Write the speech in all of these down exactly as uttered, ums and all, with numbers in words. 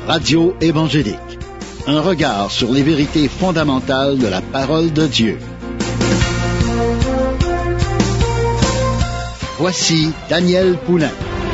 Radio évangélique. Un regard sur les vérités fondamentales de la parole de Dieu. Voici Daniel Poulain.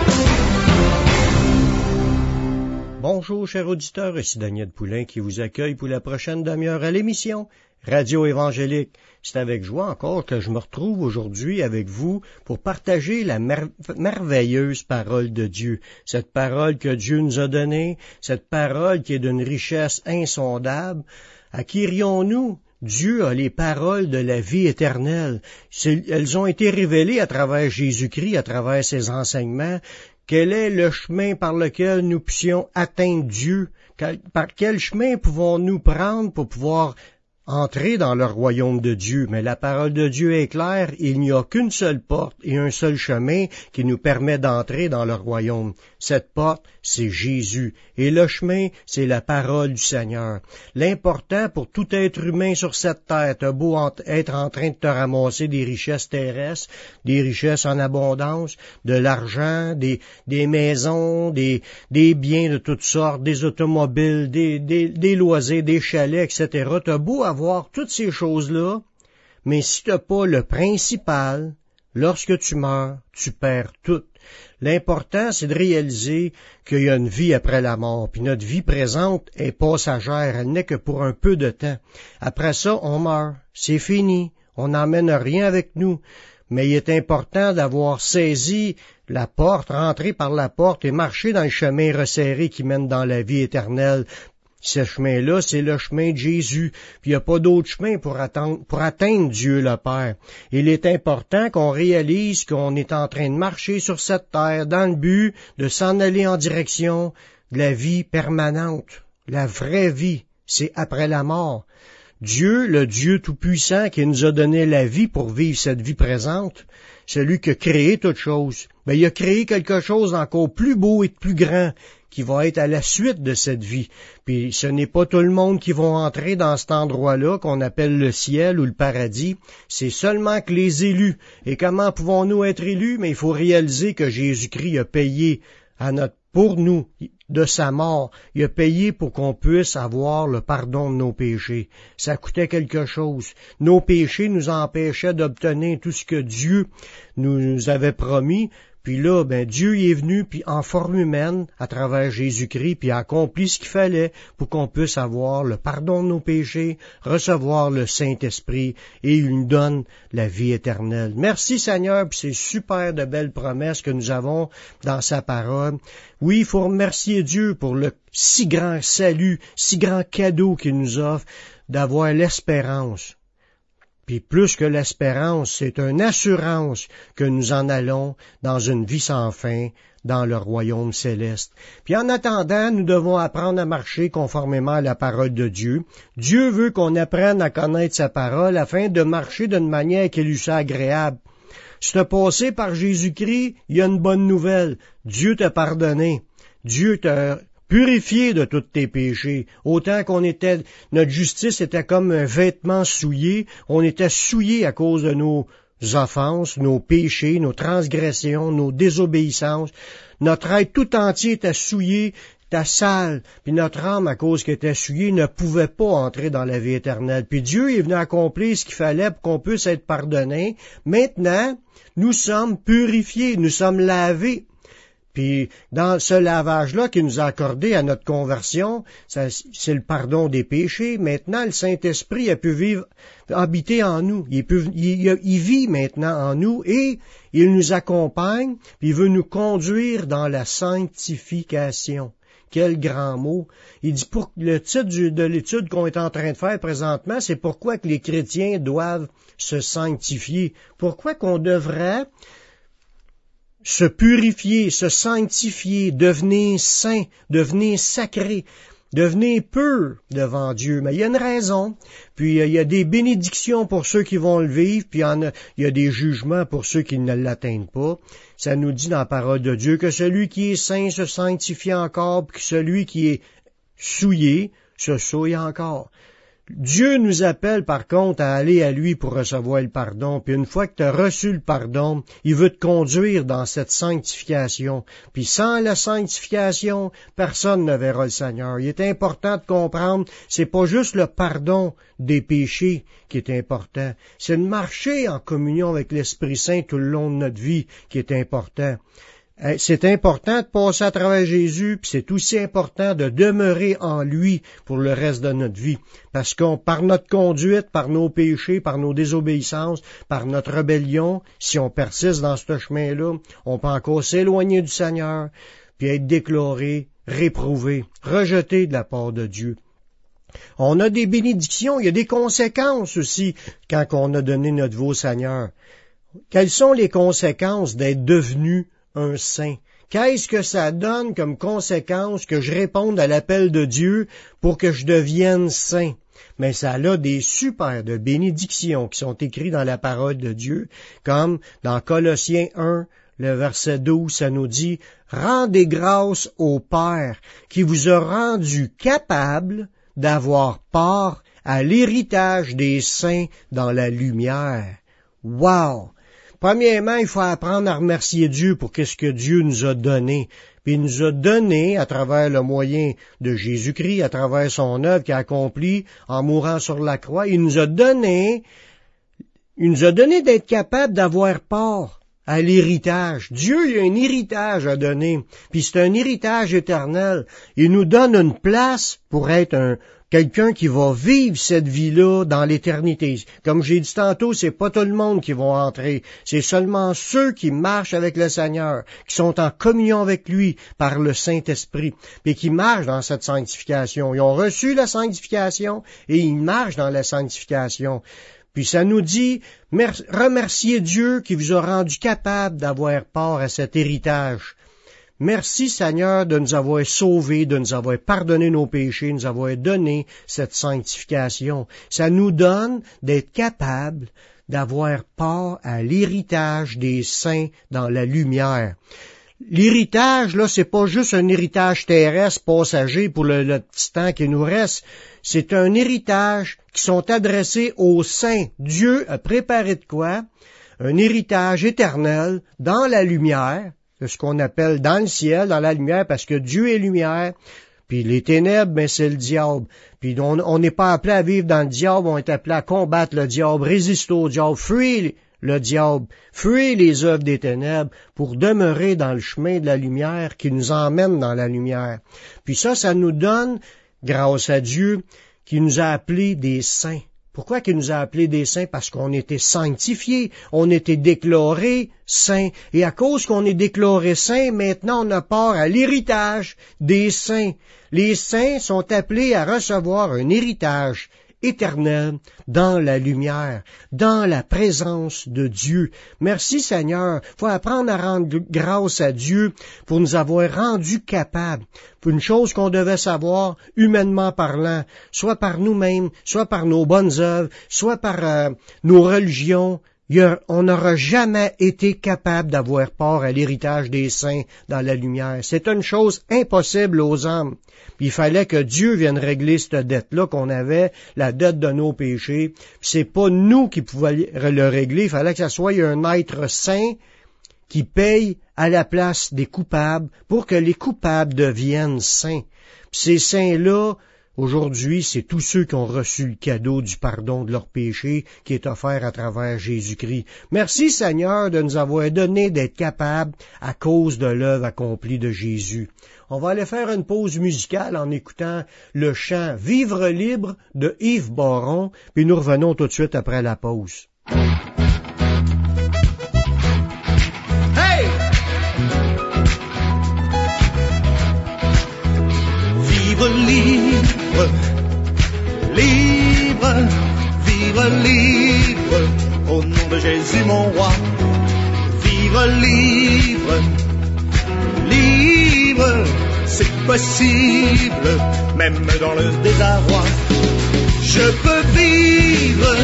Bonjour, chers auditeurs, ici Daniel Poulain qui vous accueille pour la prochaine demi-heure à l'émission Radio évangélique. C'est avec joie encore que je me retrouve aujourd'hui avec vous pour partager la mer- merveilleuse parole de Dieu. Cette parole que Dieu nous a donnée, cette parole qui est d'une richesse insondable. À qui irions-nous? Dieu a les paroles de la vie éternelle. C'est, elles ont été révélées à travers Jésus-Christ, à travers ses enseignements. Quel est le chemin par lequel nous puissions atteindre Dieu? Par quel chemin pouvons-nous prendre pour pouvoir entrer dans le royaume de Dieu? Mais la parole de Dieu est claire, il n'y a qu'une seule porte et un seul chemin qui nous permet d'entrer dans le royaume. Cette porte, c'est Jésus. Et le chemin, c'est la parole du Seigneur. L'important pour tout être humain sur cette terre, t'as beau être en train de te ramasser des richesses terrestres, des richesses en abondance, de l'argent, des, des maisons, des, des biens de toutes sortes, des automobiles, des, des, des loisirs, des chalets, et cetera. T'as beau avoir toutes ces choses-là, mais si t'as pas le principal, lorsque tu meurs, tu perds tout. L'important, c'est de réaliser qu'il y a une vie après la mort, puis notre vie présente est passagère, elle n'est que pour un peu de temps. Après ça, on meurt, c'est fini, on n'emmène rien avec nous. Mais il est important d'avoir saisi la porte, rentrer par la porte et marcher dans le chemin resserré qui mène dans la vie éternelle. Ce chemin-là, c'est le chemin de Jésus. Puis il n'y a pas d'autre chemin pour atteindre, pour atteindre Dieu le Père. Il est important qu'on réalise qu'on est en train de marcher sur cette terre dans le but de s'en aller en direction de la vie permanente. La vraie vie, c'est après la mort. Dieu, le Dieu tout-puissant qui nous a donné la vie pour vivre cette vie présente, celui qui a créé toute chose, ben, il a créé quelque chose d'encore plus beau et de plus grand qui va être à la suite de cette vie. Puis ce n'est pas tout le monde qui va entrer dans cet endroit-là qu'on appelle le ciel ou le paradis. C'est seulement que les élus. Et comment pouvons-nous être élus? Mais il faut réaliser que Jésus-Christ a payé à notre, pour nous de sa mort. Il a payé pour qu'on puisse avoir le pardon de nos péchés. Ça coûtait quelque chose. Nos péchés nous empêchaient d'obtenir tout ce que Dieu nous avait promis. Puis là, ben Dieu y est venu, puis en forme humaine, à travers Jésus-Christ, puis a accompli ce qu'il fallait pour qu'on puisse avoir le pardon de nos péchés, recevoir le Saint-Esprit, et il nous donne la vie éternelle. Merci Seigneur, puis c'est super de belles promesses que nous avons dans sa parole. Oui, il faut remercier Dieu pour le si grand salut, si grand cadeau qu'il nous offre, d'avoir l'espérance. Puis plus que l'espérance, c'est une assurance que nous en allons dans une vie sans fin, dans le royaume céleste. Puis en attendant, nous devons apprendre à marcher conformément à la parole de Dieu. Dieu veut qu'on apprenne à connaître sa parole afin de marcher d'une manière qui lui soit agréable. Si tu as passé par Jésus-Christ, il y a une bonne nouvelle. Dieu t'a pardonné. Dieu t'a purifié de tous tes péchés. Autant qu'on était, notre justice était comme un vêtement souillé, on était souillé à cause de nos offenses, nos péchés, nos transgressions, nos désobéissances. Notre être tout entier était souillé, était sale, puis notre âme, à cause qu'elle était souillée, ne pouvait pas entrer dans la vie éternelle. Puis Dieu est venu accomplir ce qu'il fallait pour qu'on puisse être pardonné. Maintenant, nous sommes purifiés, nous sommes lavés. Puis, dans ce lavage-là qu'il nous a accordé à notre conversion, ça, c'est le pardon des péchés. Maintenant, le Saint-Esprit a pu vivre, habiter en nous. Il, peut, il, il vit maintenant en nous et il nous accompagne, puis il veut nous conduire dans la sanctification. Quel grand mot. Il dit, pour le titre du, de l'étude qu'on est en train de faire présentement, c'est pourquoi que les chrétiens doivent se sanctifier. Pourquoi qu'on devrait se purifier, se sanctifier, devenir saint, devenir sacré, devenir pur devant Dieu. Mais il y a une raison. Puis il y a des bénédictions pour ceux qui vont le vivre, puis il y, en a, il y a des jugements pour ceux qui ne l'atteignent pas. Ça nous dit dans la parole de Dieu que celui qui est saint se sanctifie encore, puis que celui qui est souillé se souille encore. Dieu nous appelle par contre à aller à lui pour recevoir le pardon, puis une fois que tu as reçu le pardon, il veut te conduire dans cette sanctification. Puis sans la sanctification, personne ne verra le Seigneur. Il est important de comprendre, c'est pas juste le pardon des péchés qui est important, c'est de marcher en communion avec l'Esprit Saint tout le long de notre vie qui est important. C'est important de passer à travers Jésus, puis c'est aussi important de demeurer en lui pour le reste de notre vie. Parce qu'on, par notre conduite, par nos péchés, par nos désobéissances, par notre rébellion, si on persiste dans ce chemin-là, on peut encore s'éloigner du Seigneur, puis être déclaré, réprouvé, rejeté de la part de Dieu. On a des bénédictions, il y a des conséquences aussi quand on a donné notre vie au Seigneur. Quelles sont les conséquences d'être devenu un saint? Qu'est-ce que ça donne comme conséquence que je réponde à l'appel de Dieu pour que je devienne saint? Mais ça a des super de bénédictions qui sont écrites dans la parole de Dieu, comme dans Colossiens un, le verset douze, ça nous dit « Rendez grâce au Père qui vous a rendu capable d'avoir part à l'héritage des saints dans la lumière. » Wow! Premièrement, il faut apprendre à remercier Dieu pour qu'est-ce que Dieu nous a donné. Puis il nous a donné, à travers le moyen de Jésus-Christ, à travers son œuvre qu'il a accomplie en mourant sur la croix, il nous a donné, il nous a donné d'être capable d'avoir part à l'héritage. Dieu, il a un héritage à donner, puis c'est un héritage éternel. Il nous donne une place pour être un quelqu'un qui va vivre cette vie-là dans l'éternité. Comme j'ai dit tantôt, c'est pas tout le monde qui va entrer. C'est seulement ceux qui marchent avec le Seigneur, qui sont en communion avec lui par le Saint-Esprit, puis qui marchent dans cette sanctification. Ils ont reçu la sanctification et ils marchent dans la sanctification. Puis ça nous dit, remerciez Dieu qui vous a rendu capable d'avoir part à cet héritage. Merci Seigneur de nous avoir sauvés, de nous avoir pardonné nos péchés, de nous avoir donné cette sanctification. Ça nous donne d'être capables d'avoir part à l'héritage des saints dans la lumière. L'héritage, là, c'est pas juste un héritage terrestre passager pour le, le petit temps qui nous reste. C'est un héritage qui sont adressés aux saints. Dieu a préparé de quoi? Un héritage éternel dans la lumière. C'est ce qu'on appelle dans le ciel, dans la lumière, parce que Dieu est lumière, puis les ténèbres, ben c'est le diable. Puis on n'est pas appelé à vivre dans le diable, on est appelé à combattre le diable, résister au diable, fuir le diable, fuir les œuvres des ténèbres pour demeurer dans le chemin de la lumière qui nous emmène dans la lumière. Puis ça, ça nous donne, grâce à Dieu, qui nous a appelés des saints. Pourquoi qu'il nous a appelés des saints? Parce qu'on était sanctifiés, on était déclarés saints. Et à cause qu'on est déclarés saints, maintenant on a part à l'héritage des saints. Les saints sont appelés à recevoir un héritage éternel dans la lumière, dans la présence de Dieu. Merci Seigneur. Il faut apprendre à rendre grâce à Dieu pour nous avoir rendus capables. Pour une chose qu'on devait savoir, humainement parlant, soit par nous-mêmes, soit par nos bonnes œuvres, soit par euh, nos religions, a, on n'aura jamais été capable d'avoir part à l'héritage des saints dans la lumière. C'est une chose impossible aux hommes. Puis il fallait que Dieu vienne régler cette dette-là qu'on avait, la dette de nos péchés. Puis c'est pas nous qui pouvions le régler, il fallait que ça soit un être saint qui paye à la place des coupables pour que les coupables deviennent saints. Puis ces saints-là, aujourd'hui, c'est tous ceux qui ont reçu le cadeau du pardon de leurs péchés qui est offert à travers Jésus-Christ. Merci Seigneur de nous avoir donné d'être capables à cause de l'œuvre accomplie de Jésus. On va aller faire une pause musicale en écoutant le chant « Vivre libre » de Yves Baron, puis nous revenons tout de suite après la pause. Hey! Vivre libre, libre, vivre libre, au nom de Jésus mon roi. Vivre libre, libre, c'est possible, même dans le désarroi. Je peux vivre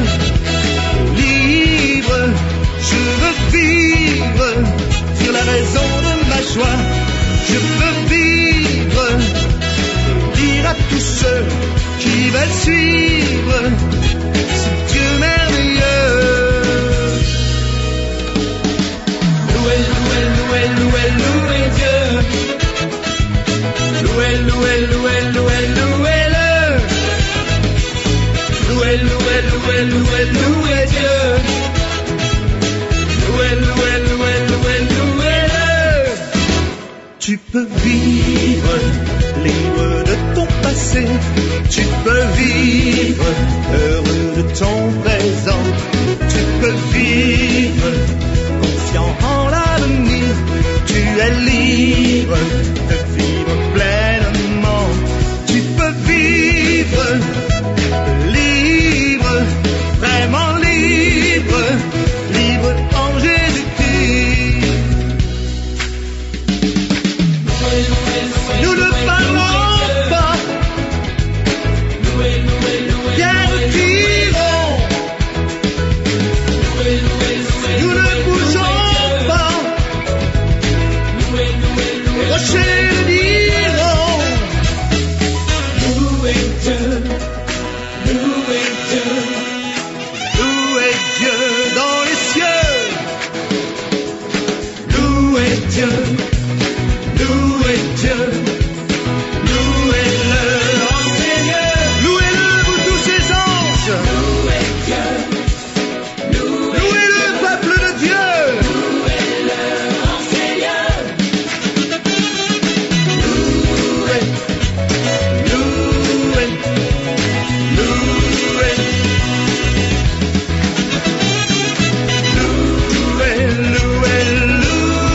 libre, je veux vivre, dire la raison de ma joie. Je peux vivre, dire à tous ceux qui veulent suivre ce Dieu merveilleux. Louez, louez, louez, louez, louez Dieu. Louez, louez, louez, louez, louez-le. Louez, louez, louez, louez, louez Dieu. Louez, louez, louez, louez, louez-le. Tu peux vivre libre de ton passé. Tu peux vivre heureux de ton présent. Tu peux vivre confiant en l'avenir. Tu es libre de vivre pleinement. Tu peux vivre libre, vraiment libre, libre en Jésus-Christ. Nous ne parlons pas, bien nous dirons. Nous ne bougeons pas, les rochers le diront. Louez Dieu, louez Dieu, louez Dieu dans les cieux. Louez Dieu, louez Dieu, louez-le en Seigneur. Louez-le vous tous ses anges. Louez Dieu, louez le peuple de Dieu. Louez-le en Seigneur. Louez, louez, louez, louez, louez, louez, louez, louez, louez, louez.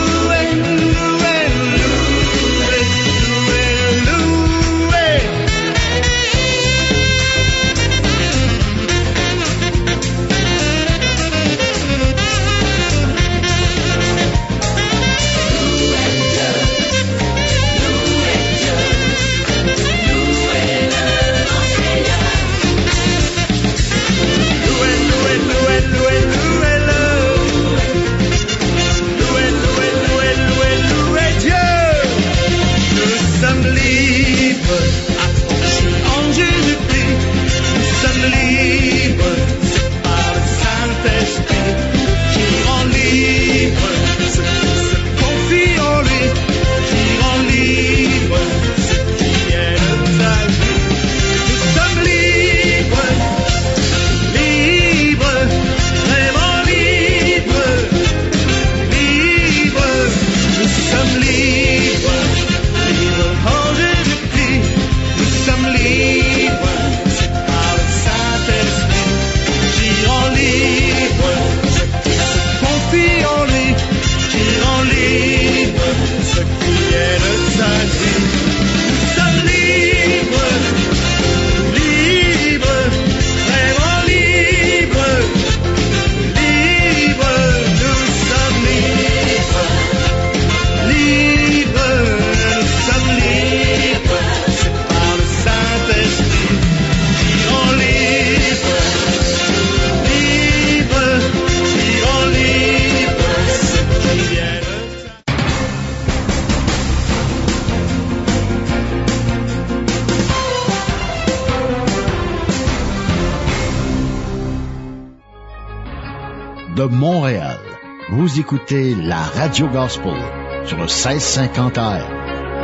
De Montréal, vous écoutez la Radio Gospel sur le seize cinquante A M.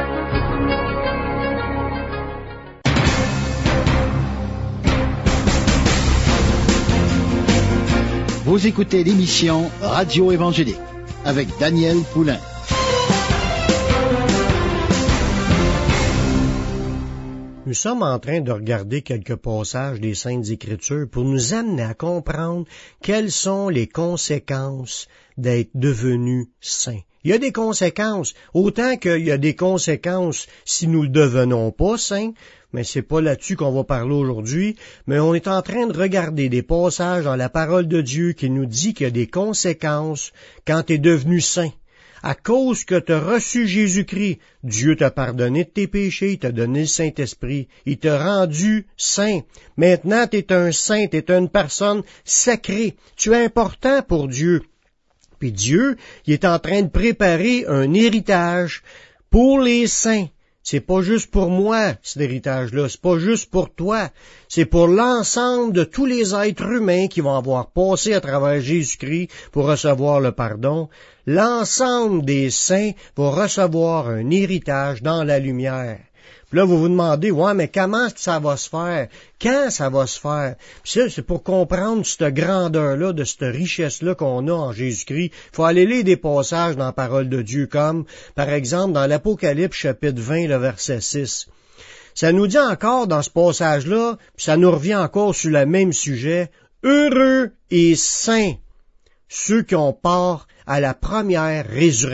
Vous écoutez l'émission Radio Évangélique avec Daniel Poulain. Nous sommes en train de regarder quelques passages des Saintes Écritures pour nous amener à comprendre quelles sont les conséquences d'être devenu saint. Il y a des conséquences, autant qu'il y a des conséquences si nous ne le devenons pas saints, mais c'est pas là-dessus qu'on va parler aujourd'hui, mais on est en train de regarder des passages dans la parole de Dieu qui nous dit qu'il y a des conséquences quand tu es devenu saint. À cause que tu as reçu Jésus-Christ, Dieu t'a pardonné de tes péchés, il t'a donné le Saint-Esprit, il t'a rendu saint. Maintenant, tu es un saint, tu es une personne sacrée, tu es important pour Dieu. Puis Dieu, il est en train de préparer un héritage pour les saints. c'est pas juste pour moi, cet héritage-là, c'est pas juste pour toi, c'est pour l'ensemble de tous les êtres humains qui vont avoir passé à travers Jésus-Christ pour recevoir le pardon. L'ensemble des saints vont recevoir un héritage dans la lumière. Puis là, vous vous demandez, ouais, mais comment ça va se faire? Quand ça va se faire? Puis ça, c'est pour comprendre cette grandeur-là, de cette richesse-là qu'on a en Jésus-Christ. Il faut aller lire des passages dans la parole de Dieu, comme, par exemple, dans l'Apocalypse, chapitre vingt, le verset six. Ça nous dit encore dans ce passage-là, puis ça nous revient encore sur le même sujet, « Heureux et saints, ceux qui ont part à la première résurrection. »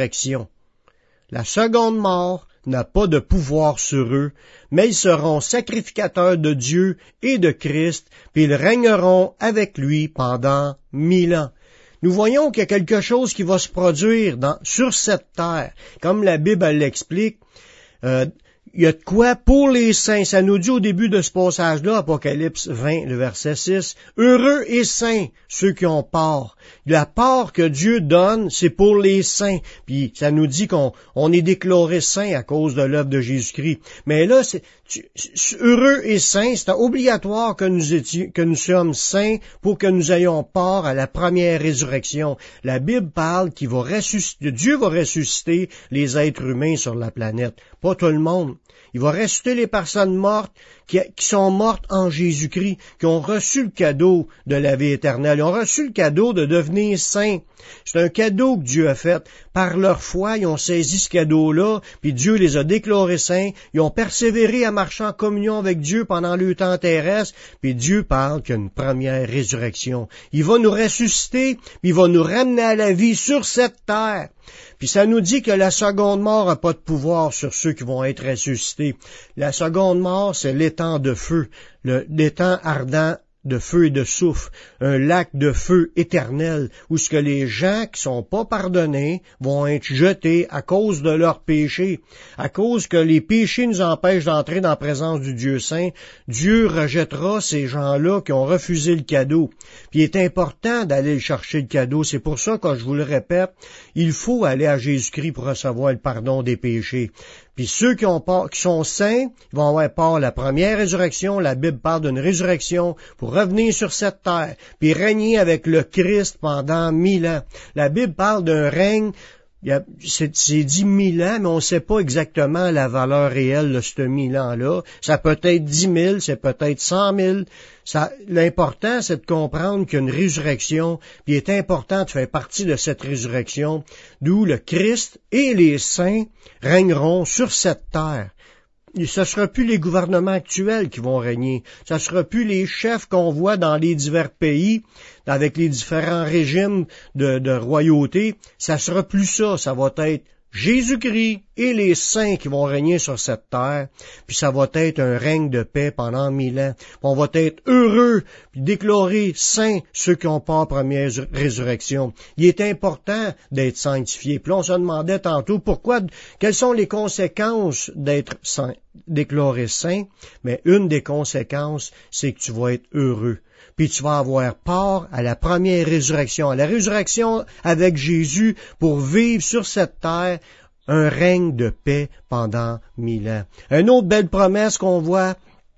La seconde mort n'a pas de pouvoir sur eux, mais ils seront sacrificateurs de Dieu et de Christ, puis ils régneront avec lui pendant mille ans. Nous voyons qu'il y a quelque chose qui va se produire dans, sur cette terre. Comme la Bible l'explique, euh, il y a de quoi pour les saints. Ça nous dit au début de ce passage-là, Apocalypse vingt, le verset six, « Heureux et saints, ceux qui ont part. » La part que Dieu donne, c'est pour les saints. Puis ça nous dit qu'on on est déclaré saints à cause de l'œuvre de Jésus-Christ. Mais là, c'est tu, heureux et saints, c'est obligatoire que nous étions, que nous sommes saints pour que nous ayons part à la première résurrection. La Bible parle qu'il va ressusciter, Dieu va ressusciter les êtres humains sur la planète. Pas tout le monde. Il va ressusciter les personnes mortes qui, qui sont mortes en Jésus-Christ, qui ont reçu le cadeau de la vie éternelle. Ils ont reçu le cadeau de devenir saints. C'est un cadeau que Dieu a fait. Par leur foi, ils ont saisi ce cadeau-là, puis Dieu les a déclarés saints. Ils ont persévéré à marcher en communion avec Dieu pendant le temps terrestre, puis Dieu parle qu'il y a une première résurrection. Il va nous ressusciter, puis il va nous ramener à la vie sur cette terre. Puis ça nous dit que la seconde mort n'a pas de pouvoir sur ceux qui vont être ressuscités. La seconde mort, c'est l'étang de feu, le, l'étang ardent de feu et de soufre, un lac de feu éternel, où ce que les gens qui sont pas pardonnés vont être jetés à cause de leurs péchés. À cause que les péchés nous empêchent d'entrer dans la présence du Dieu saint, Dieu rejettera ces gens-là qui ont refusé le cadeau. Puis il est important d'aller chercher le cadeau. C'est pour ça que je vous le répète, il faut aller à Jésus-Christ pour recevoir le pardon des péchés. Puis ceux qui, ont part, qui sont saints, ils vont avoir part à la première résurrection. La Bible parle d'une résurrection pour revenir sur cette terre, puis régner avec le Christ pendant mille ans. La Bible parle d'un règne, c'est, c'est dit mille ans, mais on ne sait pas exactement la valeur réelle de ce mille ans-là. Ça peut être dix mille, c'est peut-être cent mille. Ça, l'important, c'est de comprendre qu'il y a une résurrection, puis il est important de faire partie de cette résurrection, d'où le Christ et les saints régneront sur cette terre. Et ce ne sera plus les gouvernements actuels qui vont régner. Ce ne sera plus les chefs qu'on voit dans les divers pays, avec les différents régimes de, de royauté. Ça ne sera plus ça. Ça va être Jésus-Christ et les saints qui vont régner sur cette terre, puis ça va être un règne de paix pendant mille ans. Puis on va être heureux, puis déclarer saints ceux qui ont pas la première résurrection. Il est important d'être sanctifié. Puis là, on se demandait tantôt pourquoi, quelles sont les conséquences d'être saint, déclaré saint, mais une des conséquences, c'est que tu vas être heureux. Puis tu vas avoir part à la première résurrection, à la résurrection avec Jésus pour vivre sur cette terre un règne de paix pendant mille ans. Une autre belle promesse qu'on voit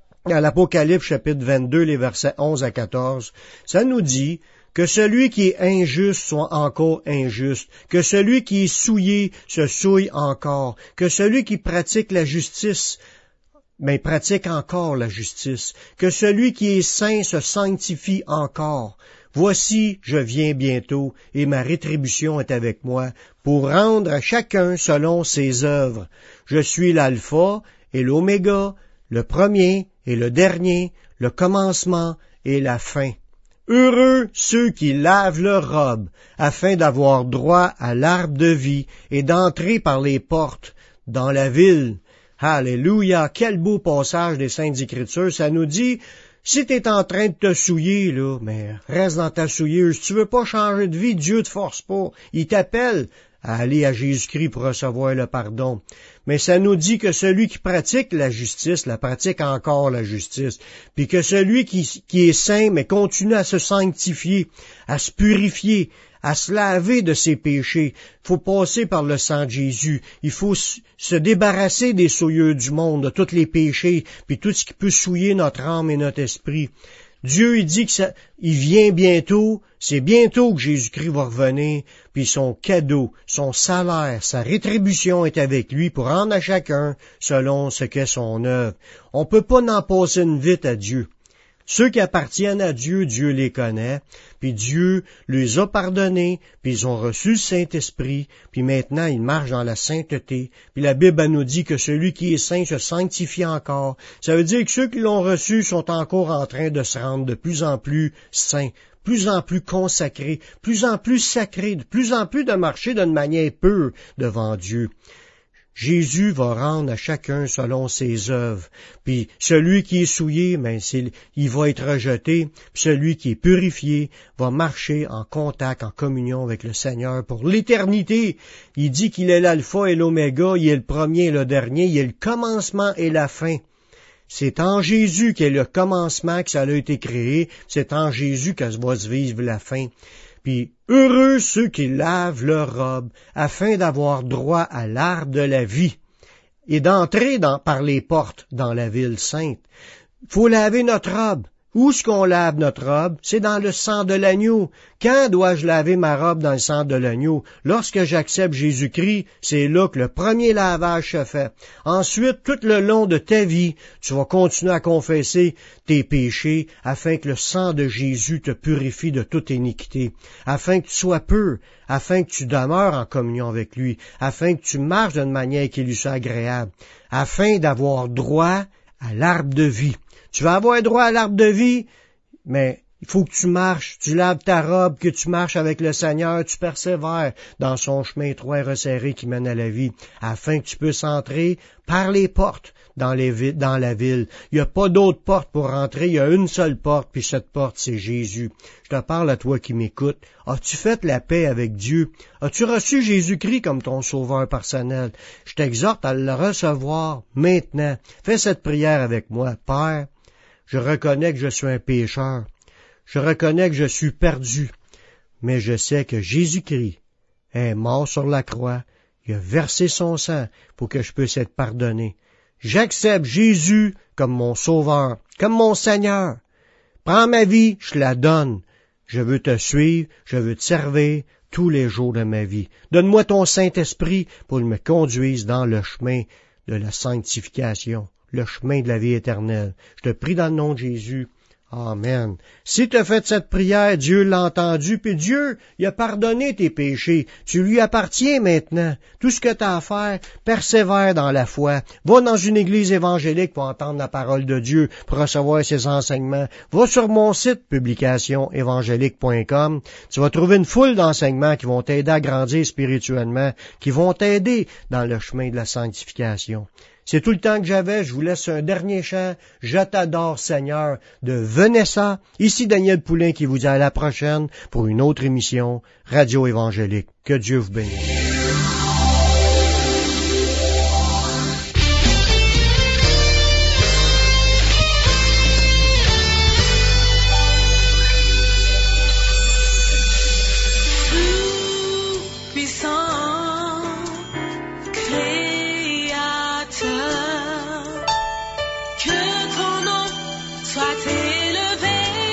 à l'Apocalypse chapitre vingt-deux, les versets onze à quatorze, ça nous dit que celui qui est injuste soit encore injuste, que celui qui est souillé se souille encore, que celui qui pratique la justice mais pratique encore la justice, que celui qui est saint se sanctifie encore. Voici, je viens bientôt, et ma rétribution est avec moi, pour rendre à chacun selon ses œuvres. Je suis l'alpha et l'oméga, le premier et le dernier, le commencement et la fin. Heureux ceux qui lavent leurs robes, afin d'avoir droit à l'arbre de vie et d'entrer par les portes dans la ville. Alléluia! Quel beau passage des Saintes Écritures. Ça nous dit, si tu es en train de te souiller, là, mais reste dans ta souilleuse. Si tu veux pas changer de vie, Dieu te force pas. Il t'appelle à aller à Jésus-Christ pour recevoir le pardon. Mais ça nous dit que celui qui pratique la justice, la pratique encore la justice, puis que celui qui, qui est saint, mais continue à se sanctifier, à se purifier, à se laver de ses péchés. Il faut passer par le sang de Jésus. Il faut se débarrasser des souillures du monde, de tous les péchés, puis tout ce qui peut souiller notre âme et notre esprit. Dieu, il dit que ça, il vient bientôt, c'est bientôt que Jésus-Christ va revenir, puis son cadeau, son salaire, sa rétribution est avec lui pour rendre à chacun selon ce qu'est son œuvre. On peut pas n'en passer une vite à Dieu. Ceux qui appartiennent à Dieu, Dieu les connaît, puis Dieu les a pardonnés, puis ils ont reçu le Saint-Esprit, puis maintenant ils marchent dans la sainteté. Puis la Bible elle nous dit que celui qui est saint se sanctifie encore. Ça veut dire que ceux qui l'ont reçu sont encore en train de se rendre de plus en plus saints, plus en plus consacrés, plus en plus sacrés, de plus en plus de marcher d'une manière pure devant Dieu. Jésus va rendre à chacun selon ses œuvres. Puis celui qui est souillé, ben, c'est, il va être rejeté. Puis celui qui est purifié va marcher en contact, en communion avec le Seigneur pour l'éternité. Il dit qu'il est l'alpha et l'oméga, il est le premier et le dernier, il est le commencement et la fin. C'est en Jésus qu'est le commencement que ça a été créé, c'est en Jésus que va se vivre la fin. Puis heureux ceux qui lavent leur robe, afin d'avoir droit à l'arbre de la vie, et d'entrer dans, par les portes dans la ville sainte. Faut laver notre robe. Où est-ce qu'on lave notre robe? C'est dans le sang de l'agneau. Quand dois-je laver ma robe dans le sang de l'agneau? Lorsque j'accepte Jésus-Christ, c'est là que le premier lavage se fait. Ensuite, tout le long de ta vie, tu vas continuer à confesser tes péchés afin que le sang de Jésus te purifie de toute iniquité, afin que tu sois pur, afin que tu demeures en communion avec lui, afin que tu marches d'une manière qui lui soit agréable, afin d'avoir droit à l'arbre de vie. Tu vas avoir droit à l'arbre de vie, mais il faut que tu marches, tu laves ta robe, que tu marches avec le Seigneur, tu persévères dans son chemin étroit et resserré qui mène à la vie, afin que tu puisses entrer par les portes dans, les, dans la ville. Il n'y a pas d'autre porte pour rentrer, il y a une seule porte, puis cette porte, c'est Jésus. Je te parle à toi qui m'écoutes. As-tu fait la paix avec Dieu? As-tu reçu Jésus-Christ comme ton sauveur personnel? Je t'exhorte à le recevoir maintenant. Fais cette prière avec moi. Père, je reconnais que je suis un pécheur. Je reconnais que je suis perdu. Mais je sais que Jésus-Christ est mort sur la croix. Il a versé son sang pour que je puisse être pardonné. J'accepte Jésus comme mon sauveur, comme mon Seigneur. Prends ma vie, je la donne. Je veux te suivre, je veux te servir tous les jours de ma vie. Donne-moi ton Saint-Esprit pour qu'il me conduise dans le chemin de la sanctification, le chemin de la vie éternelle. Je te prie dans le nom de Jésus. Amen. Si tu as fait cette prière, Dieu l'a entendu, puis Dieu, il a pardonné tes péchés. Tu lui appartiens maintenant. Tout ce que tu as à faire, persévère dans la foi. Va dans une église évangélique pour entendre la parole de Dieu, pour recevoir ses enseignements. Va sur mon site, publication évangélique point com. Tu vas trouver une foule d'enseignements qui vont t'aider à grandir spirituellement, qui vont t'aider dans le chemin de la sanctification. C'est tout le temps que j'avais. Je vous laisse un dernier chant. Je t'adore, Seigneur, de Vanessa. Ici Daniel Poulain qui vous dit à la prochaine pour une autre émission Radio Évangélique. Que Dieu vous bénisse.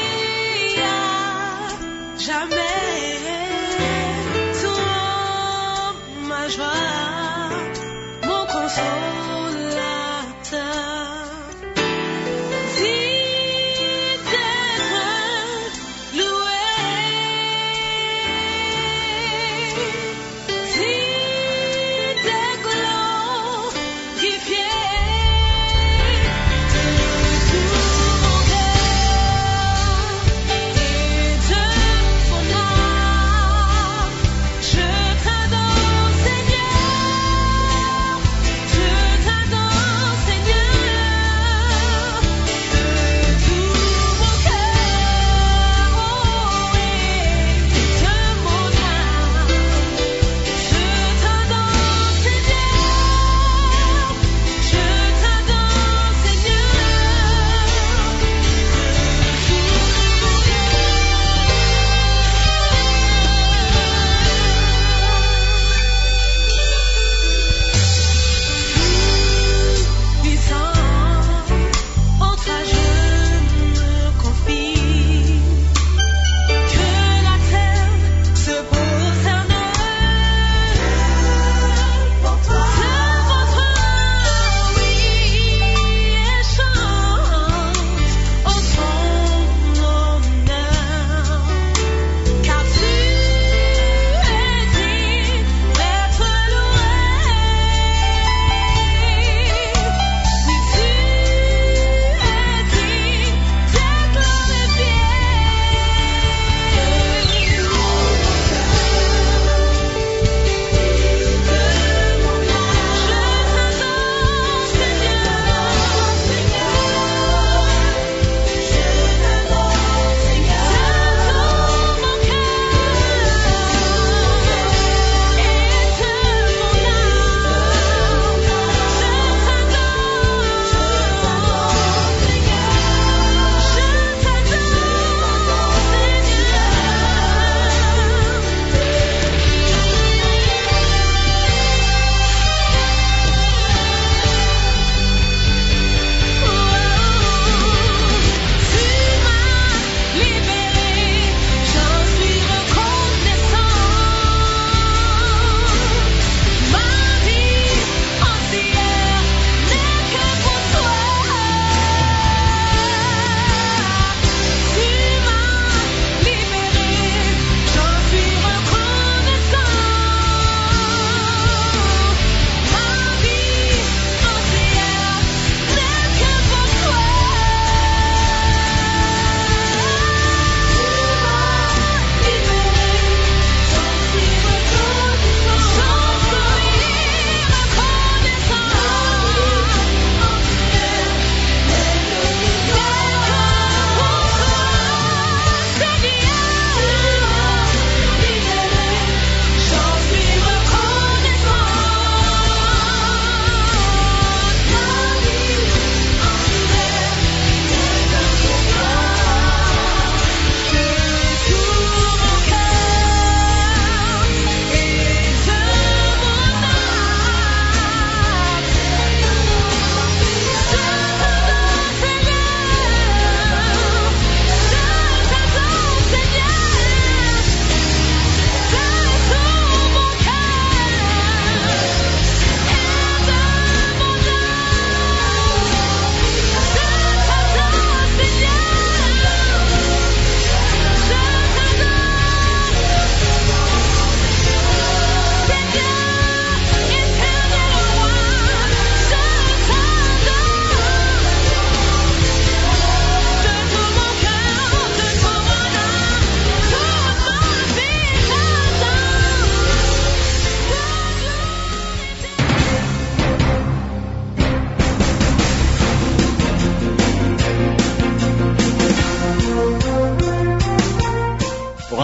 Jamais, toi.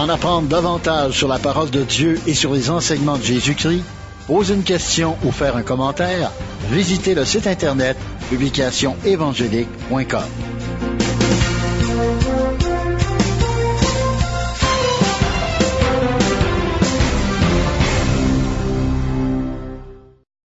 en apprendre davantage sur la parole de Dieu et sur les enseignements de Jésus-Christ, poser une question ou faire un commentaire, visitez le site Internet publication évangélique point com.